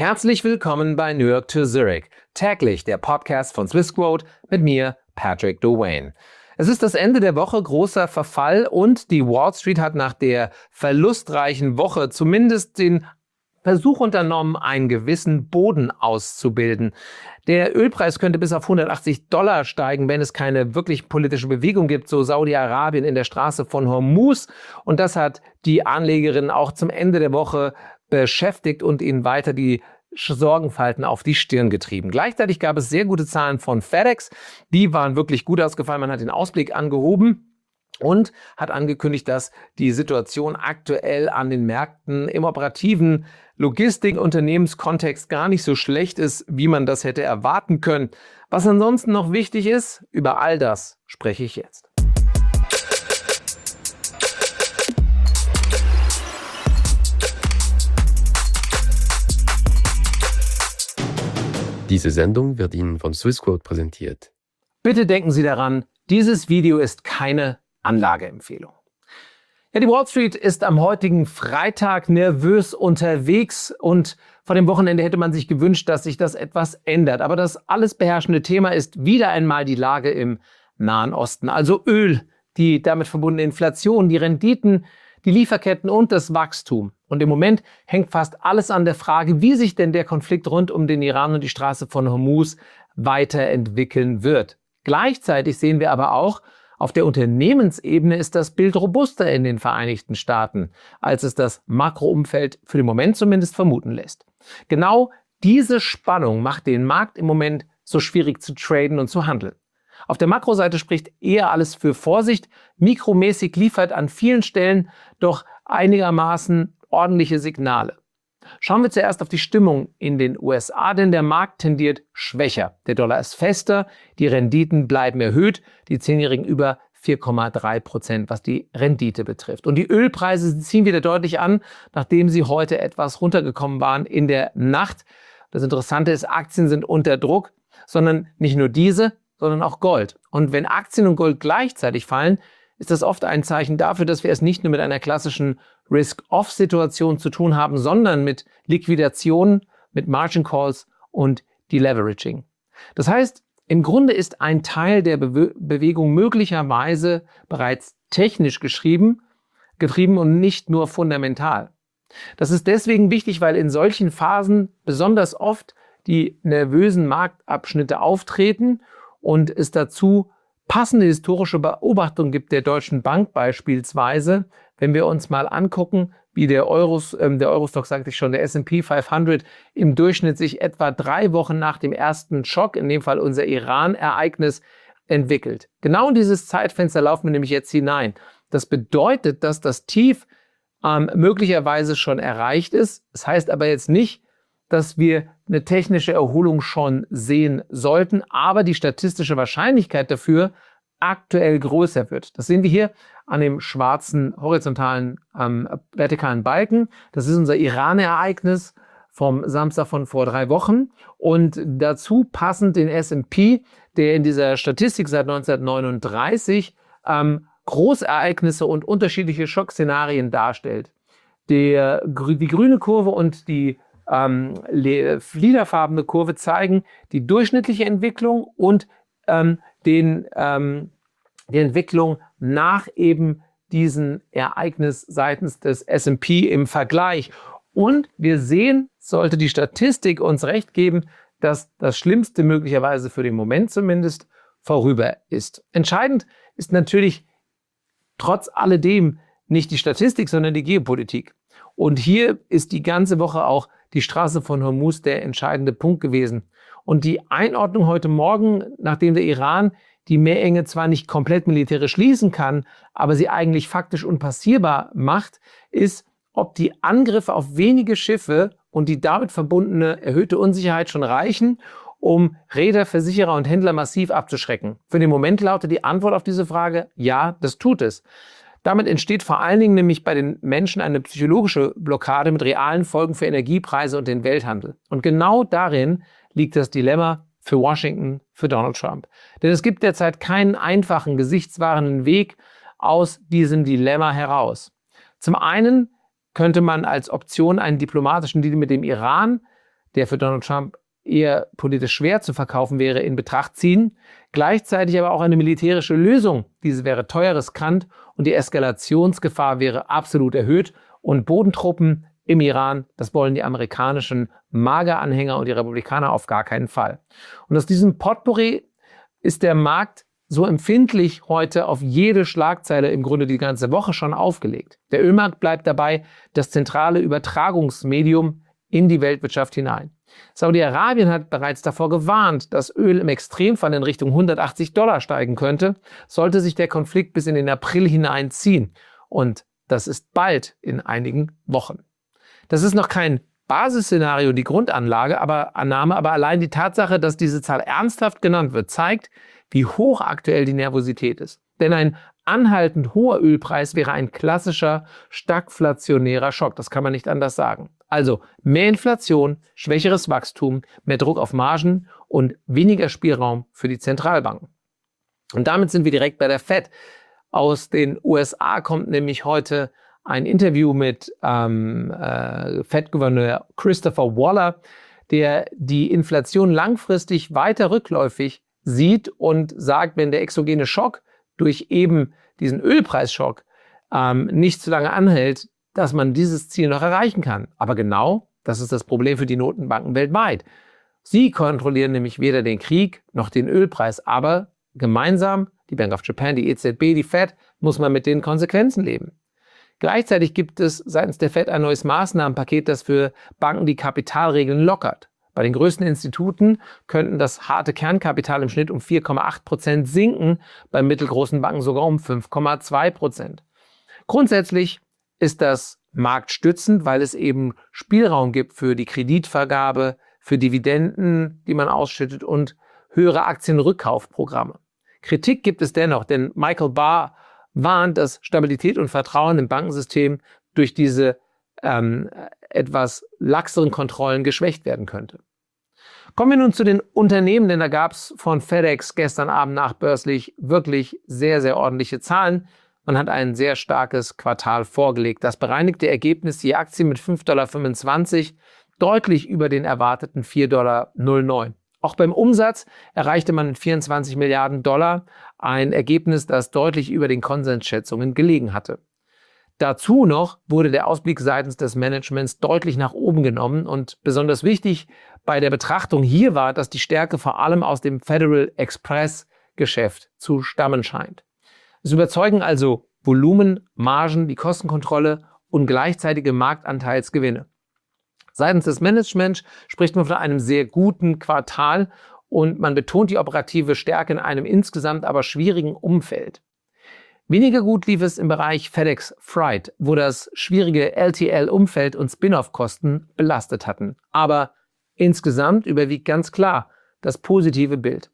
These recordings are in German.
Herzlich willkommen bei New York to Zurich, täglich der Podcast von Swissquote mit mir, Patrick Dwayne. Es ist das Ende der Woche, großer Verfall und die Wall Street hat nach der verlustreichen Woche zumindest den Versuch unternommen, einen gewissen Boden auszubilden. Der Ölpreis könnte bis auf $180 steigen, wenn es keine wirklich politische Bewegung gibt, so Saudi-Arabien in der Straße von Hormuz. Und das hat die Anlegerinnen auch zum Ende der Woche beschäftigt und ihnen weiter die Sorgenfalten auf die Stirn getrieben. Gleichzeitig gab es sehr gute Zahlen von FedEx. Die waren wirklich gut ausgefallen. Man hat den Ausblick angehoben und hat angekündigt, dass die Situation aktuell an den Märkten im operativen Logistik-Unternehmenskontext gar nicht so schlecht ist, wie man das hätte erwarten können. Was ansonsten noch wichtig ist, über all das spreche ich jetzt. Diese Sendung wird Ihnen von Swissquote präsentiert. Bitte denken Sie daran, dieses Video ist keine Anlageempfehlung. Ja, die Wall Street ist am heutigen Freitag nervös unterwegs und vor dem Wochenende hätte man sich gewünscht, dass sich das etwas ändert. Aber das alles beherrschende Thema ist wieder einmal die Lage im Nahen Osten. Also Öl, die damit verbundene Inflation, die Renditen, die Lieferketten und das Wachstum. Und im Moment hängt fast alles an der Frage, wie sich denn der Konflikt rund um den Iran und die Straße von Hormuz weiterentwickeln wird. Gleichzeitig sehen wir aber auch, auf der Unternehmensebene ist das Bild robuster in den Vereinigten Staaten, als es das Makroumfeld für den Moment zumindest vermuten lässt. Genau diese Spannung macht den Markt im Moment so schwierig zu traden und zu handeln. Auf der Makroseite spricht eher alles für Vorsicht. Mikromäßig liefert an vielen Stellen doch einigermaßen ordentliche Signale. Schauen wir zuerst auf die Stimmung in den USA, denn der Markt tendiert schwächer. Der Dollar ist fester, die Renditen bleiben erhöht, die 10-Jährigen über 4,3%, was die Rendite betrifft. Und die Ölpreise ziehen wieder deutlich an, nachdem sie heute etwas runtergekommen waren in der Nacht. Das Interessante ist, Aktien sind unter Druck, sondern nicht nur diese, sondern auch Gold. Und wenn Aktien und Gold gleichzeitig fallen, ist das oft ein Zeichen dafür, dass wir es nicht nur mit einer klassischen Risk-Off-Situation zu tun haben, sondern mit Liquidation, mit Margin Calls und Deleveraging. Das heißt, im Grunde ist ein Teil der Bewegung möglicherweise bereits technisch getrieben und nicht nur fundamental. Das ist deswegen wichtig, weil in solchen Phasen besonders oft die nervösen Marktabschnitte auftreten und es dazu passende historische Beobachtungen gibt der Deutschen Bank beispielsweise, wenn wir uns mal angucken, wie der Eurostoxx, sagte ich schon, der S&P 500 im Durchschnitt sich etwa 3 Wochen nach dem ersten Schock, in dem Fall unser Iran-Ereignis, entwickelt. Genau in dieses Zeitfenster laufen wir nämlich jetzt hinein. Das bedeutet, dass das Tief möglicherweise schon erreicht ist. Das heißt aber jetzt nicht, dass wir eine technische Erholung schon sehen sollten, aber die statistische Wahrscheinlichkeit dafür aktuell größer wird. Das sehen wir hier an dem schwarzen horizontalen vertikalen Balken. Das ist unser Iran-Ereignis vom Samstag von vor 3 Wochen und dazu passend den S&P, der in dieser Statistik seit 1939 Großereignisse und unterschiedliche Schockszenarien darstellt. Die grüne Kurve und die fliederfarbene Kurve zeigen die durchschnittliche Entwicklung und die Entwicklung nach eben diesem Ereignis seitens des S&P im Vergleich. Und wir sehen, sollte die Statistik uns recht geben, dass das Schlimmste möglicherweise für den Moment zumindest vorüber ist. Entscheidend ist natürlich trotz alledem nicht die Statistik, sondern die Geopolitik. Und hier ist die ganze Woche auch die Straße von Hormuz der entscheidende Punkt gewesen. Und die Einordnung heute Morgen, nachdem der Iran die Meerenge zwar nicht komplett militärisch schließen kann, aber sie eigentlich faktisch unpassierbar macht, ist, ob die Angriffe auf wenige Schiffe und die damit verbundene erhöhte Unsicherheit schon reichen, um Reeder, Versicherer und Händler massiv abzuschrecken. Für den Moment lautet die Antwort auf diese Frage, ja, das tut es. Damit entsteht vor allen Dingen nämlich bei den Menschen eine psychologische Blockade mit realen Folgen für Energiepreise und den Welthandel. Und genau darin liegt das Dilemma für Washington, für Donald Trump. Denn es gibt derzeit keinen einfachen, gesichtswahrenden Weg aus diesem Dilemma heraus. Zum einen könnte man als Option einen diplomatischen Deal mit dem Iran der für Donald Trump eher politisch schwer zu verkaufen wäre, in Betracht ziehen. Gleichzeitig aber auch eine militärische Lösung. Diese wäre teuer, riskant und die Eskalationsgefahr wäre absolut erhöht. Und Bodentruppen im Iran, das wollen die amerikanischen MAGA-Anhänger und die Republikaner auf gar keinen Fall. Und aus diesem Potpourri ist der Markt so empfindlich heute auf jede Schlagzeile im Grunde die ganze Woche schon aufgelegt. Der Ölmarkt bleibt dabei das zentrale Übertragungsmedium in die Weltwirtschaft hinein. Saudi-Arabien hat bereits davor gewarnt, dass Öl im Extremfall in Richtung $180 steigen könnte, sollte sich der Konflikt bis in den April hineinziehen. Und das ist bald in einigen Wochen. Das ist noch kein Basisszenario, die Grundannahme, aber allein die Tatsache, dass diese Zahl ernsthaft genannt wird, zeigt, wie hoch aktuell die Nervosität ist. Denn ein anhaltend hoher Ölpreis wäre ein klassischer stagflationärer Schock. Das kann man nicht anders sagen. Also mehr Inflation, schwächeres Wachstum, mehr Druck auf Margen und weniger Spielraum für die Zentralbanken. Und damit sind wir direkt bei der Fed. Aus den USA kommt nämlich heute ein Interview mit Fed-Gouverneur Christopher Waller, der die Inflation langfristig weiter rückläufig sieht und sagt, wenn der exogene Schock durch eben diesen Ölpreisschock nicht zu lange anhält, dass man dieses Ziel noch erreichen kann. Aber genau das ist das Problem für die Notenbanken weltweit. Sie kontrollieren nämlich weder den Krieg noch den Ölpreis, aber gemeinsam, die Bank of Japan, die EZB, die Fed, muss man mit den Konsequenzen leben. Gleichzeitig gibt es seitens der Fed ein neues Maßnahmenpaket, das für Banken die Kapitalregeln lockert. Bei den größten Instituten könnten das harte Kernkapital im Schnitt um 4,8% sinken, bei mittelgroßen Banken sogar um 5,2%. Grundsätzlich ist das marktstützend, weil es eben Spielraum gibt für die Kreditvergabe, für Dividenden, die man ausschüttet und höhere Aktienrückkaufprogramme. Kritik gibt es dennoch, denn Michael Barr warnt, dass Stabilität und Vertrauen im Bankensystem durch diese etwas laxeren Kontrollen geschwächt werden könnte. Kommen wir nun zu den Unternehmen, denn da gab es von FedEx gestern Abend nachbörslich wirklich sehr, sehr ordentliche Zahlen. Man hat ein sehr starkes Quartal vorgelegt. Das bereinigte Ergebnis je Aktie mit $5,25, deutlich über den erwarteten $4,09. Auch beim Umsatz erreichte man mit 24 Milliarden Dollar ein Ergebnis, das deutlich über den Konsensschätzungen gelegen hatte. Dazu noch wurde der Ausblick seitens des Managements deutlich nach oben genommen und besonders wichtig bei der Betrachtung hier war, dass die Stärke vor allem aus dem Federal Express Geschäft zu stammen scheint. Es überzeugen also Volumen, Margen, die Kostenkontrolle und gleichzeitige Marktanteilsgewinne. Seitens des Managements spricht man von einem sehr guten Quartal und man betont die operative Stärke in einem insgesamt aber schwierigen Umfeld. Weniger gut lief es im Bereich FedEx Freight, wo das schwierige LTL-Umfeld und Spin-off-Kosten belastet hatten. Aber insgesamt überwiegt ganz klar das positive Bild.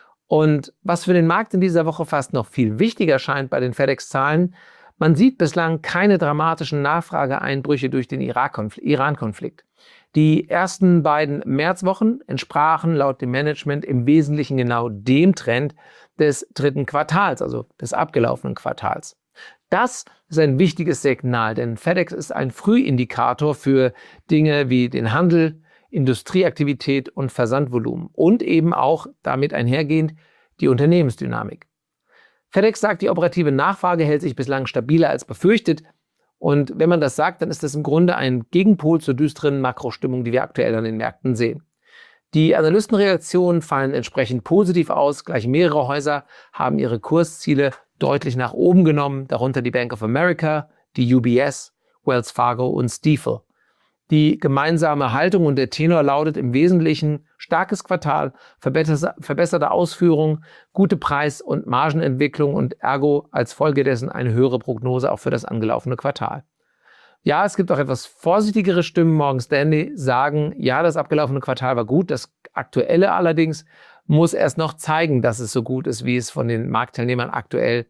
Und was für den Markt in dieser Woche fast noch viel wichtiger scheint bei den FedEx-Zahlen, man sieht bislang keine dramatischen Nachfrageeinbrüche durch den Iran-Konflikt. Die ersten beiden Märzwochen entsprachen laut dem Management im Wesentlichen genau dem Trend des dritten Quartals, also des abgelaufenen Quartals. Das ist ein wichtiges Signal, denn FedEx ist ein Frühindikator für Dinge wie den Handel, Industrieaktivität und Versandvolumen und eben auch damit einhergehend die Unternehmensdynamik. FedEx sagt, die operative Nachfrage hält sich bislang stabiler als befürchtet. Und wenn man das sagt, dann ist das im Grunde ein Gegenpol zur düsteren Makrostimmung, die wir aktuell an den Märkten sehen. Die Analystenreaktionen fallen entsprechend positiv aus. Gleich mehrere Häuser haben ihre Kursziele deutlich nach oben genommen, darunter die Bank of America, die UBS, Wells Fargo und Stifel. Die gemeinsame Haltung und der Tenor lautet im Wesentlichen starkes Quartal, verbesserte Ausführung, gute Preis- und Margenentwicklung und ergo als Folge dessen eine höhere Prognose auch für das angelaufene Quartal. Ja, es gibt auch etwas vorsichtigere Stimmen. Morgan Stanley sagen, ja, das abgelaufene Quartal war gut. Das aktuelle allerdings muss erst noch zeigen, dass es so gut ist, wie es von den Marktteilnehmern aktuell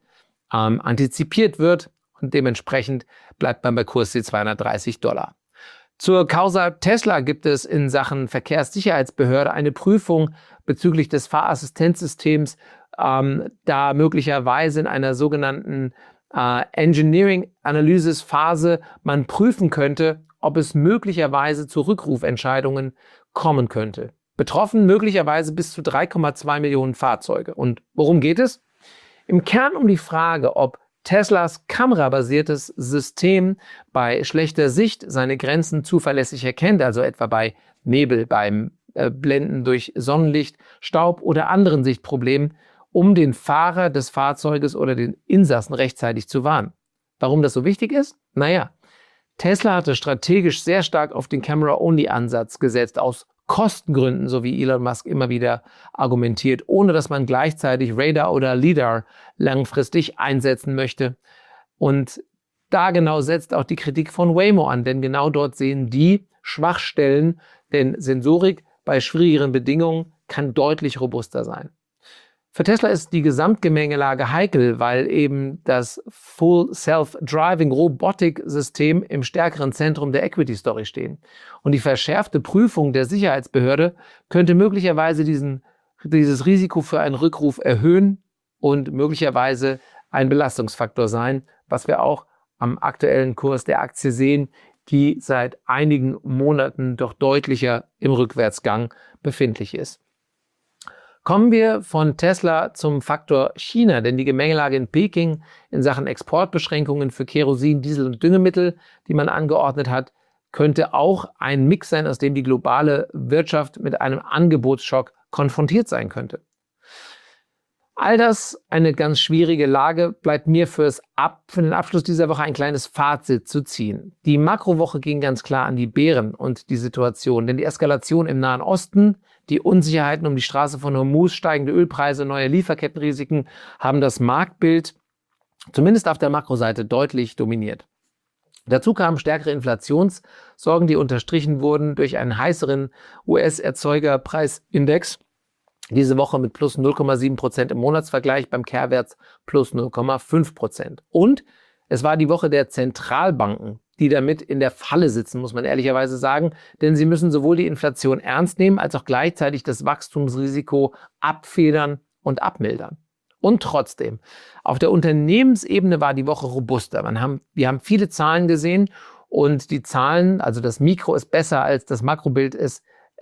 antizipiert wird. Und dementsprechend bleibt man bei Kursziel $230. Zur Causa Tesla gibt es in Sachen Verkehrssicherheitsbehörde eine Prüfung bezüglich des Fahrassistenzsystems, da möglicherweise in einer sogenannten Engineering-Analysis-Phase man prüfen könnte, ob es möglicherweise zu Rückrufentscheidungen kommen könnte. Betroffen möglicherweise bis zu 3,2 Millionen Fahrzeuge. Und worum geht es? Im Kern um die Frage, ob Teslas kamerabasiertes System bei schlechter Sicht seine Grenzen zuverlässig erkennt, also etwa bei Nebel, beim Blenden durch Sonnenlicht, Staub oder anderen Sichtproblemen, um den Fahrer des Fahrzeuges oder den Insassen rechtzeitig zu warnen. Warum das so wichtig ist? Naja, Tesla hatte strategisch sehr stark auf den Camera-Only-Ansatz gesetzt, aus Kostengründen, so wie Elon Musk immer wieder argumentiert, ohne dass man gleichzeitig Radar oder LiDAR langfristig einsetzen möchte. Und da genau setzt auch die Kritik von Waymo an, denn genau dort sehen die Schwachstellen, denn Sensorik bei schwierigeren Bedingungen kann deutlich robuster sein. Für Tesla ist die Gesamtgemengelage heikel, weil eben das Full Self-Driving Robotik-System im stärkeren Zentrum der Equity-Story steht. Und die verschärfte Prüfung der Sicherheitsbehörde könnte möglicherweise dieses Risiko für einen Rückruf erhöhen und möglicherweise ein Belastungsfaktor sein, was wir auch am aktuellen Kurs der Aktie sehen, die seit einigen Monaten doch deutlicher im Rückwärtsgang befindlich ist. Kommen wir von Tesla zum Faktor China, denn die Gemengelage in Peking in Sachen Exportbeschränkungen für Kerosin, Diesel und Düngemittel, die man angeordnet hat, könnte auch ein Mix sein, aus dem die globale Wirtschaft mit einem Angebotsschock konfrontiert sein könnte. All das eine ganz schwierige Lage, bleibt mir für den Abschluss dieser Woche ein kleines Fazit zu ziehen. Die Makrowoche ging ganz klar an die Bären und die Situation, denn die Eskalation im Nahen Osten, die Unsicherheiten um die Straße von Hormuz, steigende Ölpreise, neue Lieferkettenrisiken haben das Marktbild zumindest auf der Makroseite deutlich dominiert. Dazu kamen stärkere Inflationssorgen, die unterstrichen wurden durch einen heißeren US-Erzeugerpreisindex. Diese Woche mit plus 0,7% im Monatsvergleich, beim Kehrwert plus 0,5%. Und es war die Woche der Zentralbanken, die damit in der Falle sitzen, muss man ehrlicherweise sagen. Denn sie müssen sowohl die Inflation ernst nehmen, als auch gleichzeitig das Wachstumsrisiko abfedern und abmildern. Und trotzdem, auf der Unternehmensebene war die Woche robuster. Wir haben viele Zahlen gesehen und die Zahlen, also das Mikro ist besser als das Makrobild ist,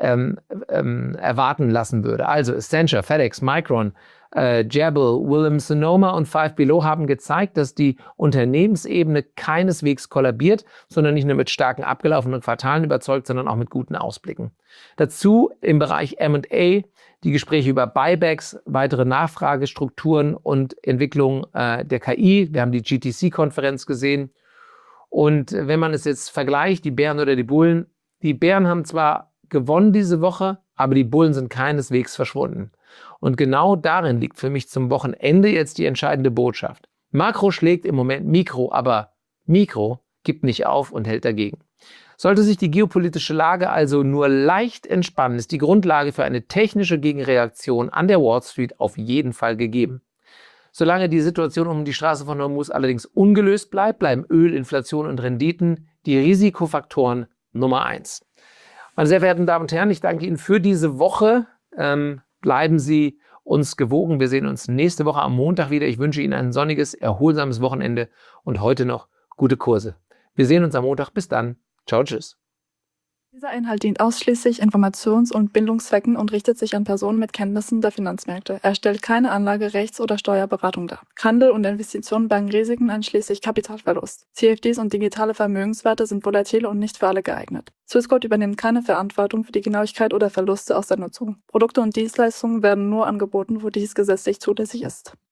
erwarten lassen würde. Also Accenture, FedEx, Micron, Jabil, Williams-Sonoma und Five Below haben gezeigt, dass die Unternehmensebene keineswegs kollabiert, sondern nicht nur mit starken abgelaufenen Quartalen überzeugt, sondern auch mit guten Ausblicken. Dazu im Bereich M&A die Gespräche über Buybacks, weitere Nachfragestrukturen und Entwicklung der KI. Wir haben die GTC-Konferenz gesehen. Und wenn man es jetzt vergleicht, die Bären oder die Bullen, die Bären haben zwar gewonnen diese Woche, aber die Bullen sind keineswegs verschwunden. Und genau darin liegt für mich zum Wochenende jetzt die entscheidende Botschaft. Makro schlägt im Moment Mikro, aber Mikro gibt nicht auf und hält dagegen. Sollte sich die geopolitische Lage also nur leicht entspannen, ist die Grundlage für eine technische Gegenreaktion an der Wall Street auf jeden Fall gegeben. Solange die Situation um die Straße von Hormuz allerdings ungelöst bleibt, bleiben Öl, Inflation und Renditen die Risikofaktoren Nummer 1. Meine sehr verehrten Damen und Herren, ich danke Ihnen für diese Woche. Bleiben Sie uns gewogen. Wir sehen uns nächste Woche am Montag wieder. Ich wünsche Ihnen ein sonniges, erholsames Wochenende und heute noch gute Kurse. Wir sehen uns am Montag. Bis dann. Ciao, tschüss. Dieser Inhalt dient ausschließlich Informations- und Bildungszwecken und richtet sich an Personen mit Kenntnissen der Finanzmärkte. Er stellt keine Anlage-, Rechts- oder Steuerberatung dar. Handel und Investitionen bergen Risiken einschließlich Kapitalverlust. CFDs und digitale Vermögenswerte sind volatil und nicht für alle geeignet. Swissquote übernimmt keine Verantwortung für die Genauigkeit oder Verluste aus der Nutzung. Produkte und Dienstleistungen werden nur angeboten, wo dies gesetzlich zulässig ist.